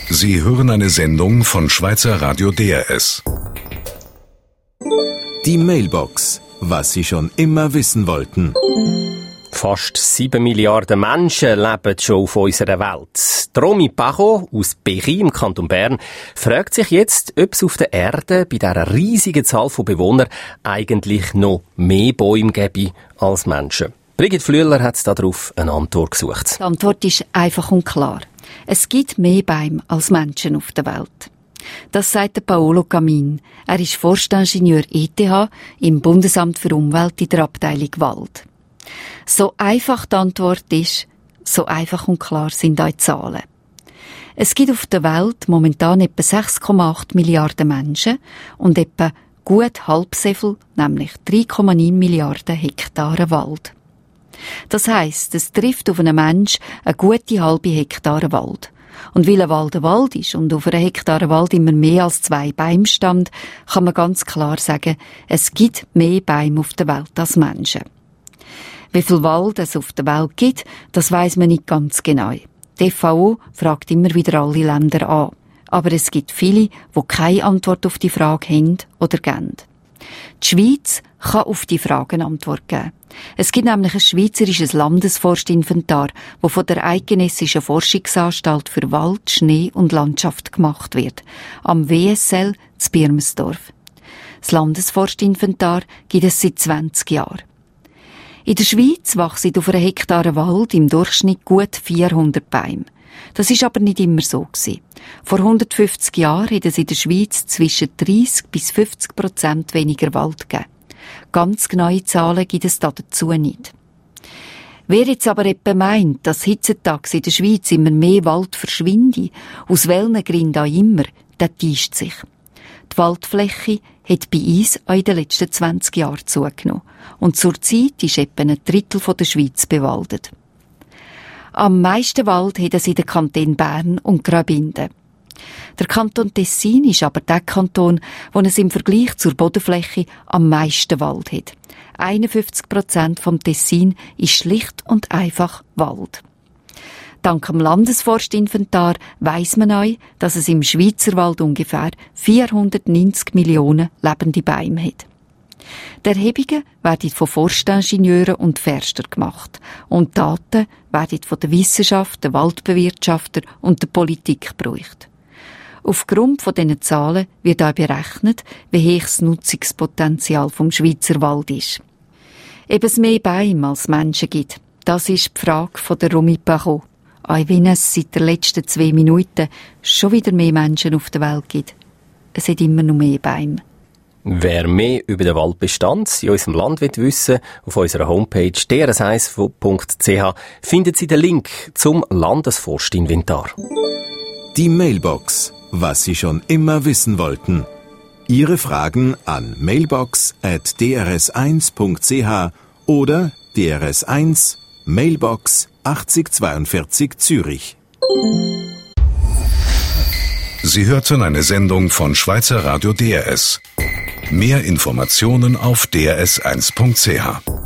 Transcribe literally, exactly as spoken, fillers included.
Sie hören eine Sendung von Schweizer Radio D R S. Die Mailbox. Was Sie schon immer wissen wollten. Fast sieben Milliarden Menschen leben schon auf unserer Welt. Romy Pacho aus Bechy im Kanton Bern fragt sich jetzt, ob es auf der Erde bei dieser riesigen Zahl von Bewohnern eigentlich noch mehr Bäume gäbe als Menschen. Brigitte Flüeler hat darauf eine Antwort gesucht. Die Antwort ist einfach und klar. Es gibt mehr Bäume als Menschen auf der Welt. Das sagt der Paolo Camin. Er ist Forstingenieur E T H im Bundesamt für Umwelt in der Abteilung Wald. So einfach die Antwort ist, so einfach und klar sind auch die Zahlen. Es gibt auf der Welt momentan etwa sechs Komma acht Milliarden Menschen und etwa gut halb so viel, nämlich drei Komma neun Milliarden Hektare Wald. Das heisst, es trifft auf einen Mensch eine gute halbe Hektare Wald. Und weil ein Wald ein Wald ist und auf einer Hektare Wald immer mehr als zwei Bäume stand, kann man ganz klar sagen, es gibt mehr Bäume auf der Welt als Menschen. Wie viel Wald es auf der Welt gibt, das weiss man nicht ganz genau. Die F A O fragt immer wieder alle Länder an. Aber es gibt viele, die keine Antwort auf die Frage haben oder geben. Die Schweiz kann auf die Frage eine Antwort geben. Es gibt nämlich ein schweizerisches Landesforstinventar, das von der Eidgenössischen Forschungsanstalt für Wald, Schnee und Landschaft gemacht wird, am W S L zu Birmensdorf. Das Landesforstinventar gibt es seit zwanzig Jahren. In der Schweiz wachsen auf einer Hektare Wald im Durchschnitt gut vierhundert Bäume. Das ist aber nicht immer so gewesen. Vor hundertfünfzig Jahren hat es in der Schweiz zwischen dreissig bis fünfzig Prozent weniger Wald gegeben. Ganz genaue Zahlen gibt es dazu nicht. Wer jetzt aber etwa meint, dass heutzutage in der Schweiz immer mehr Wald verschwinde, aus welchen Gründen auch immer, der täuscht sich. Die Waldfläche hat bei uns auch in den letzten zwanzig Jahren zugenommen. Und zurzeit ist etwa ein Drittel der Schweiz bewaldet. Am meisten Wald hat es in den Kantonen Bern und Graubünden. Der Kanton Tessin ist aber der Kanton, wo es im Vergleich zur Bodenfläche am meisten Wald hat. einundfünfzig Prozent vom Tessin ist schlicht und einfach Wald. Dank dem Landesforstinventar weiss man auch, dass es im Schweizerwald ungefähr vierhundertneunzig Millionen lebende Bäume hat. Die Erhebungen werden von Forstingenieuren und Förstern gemacht und die Daten werden von der Wissenschaft, den Waldbewirtschaftern und der Politik gebraucht. Aufgrund von diesen Zahlen wird auch berechnet, wie hoch das Nutzungspotenzial vom Schweizer Wald ist. Eben es mehr Bäume als Menschen gibt, das ist die Frage von der Romy Pacho. Auch wenn es seit den letzten zwei Minuten schon wieder mehr Menschen auf der Welt gibt. Es hat immer noch mehr Bäume. Wer mehr über den Waldbestand in unserem Land wissen will, auf unserer Homepage d r s eins punkt c h findet Sie den Link zum Landesforstinventar. Die Mailbox. Was Sie schon immer wissen wollten. Ihre Fragen an mailbox at d r s eins punkt c h oder D R S eins Mailbox achtzig zweiundvierzig Zürich. Sie hörten eine Sendung von Schweizer Radio D R S. Mehr Informationen auf d r s eins punkt c h.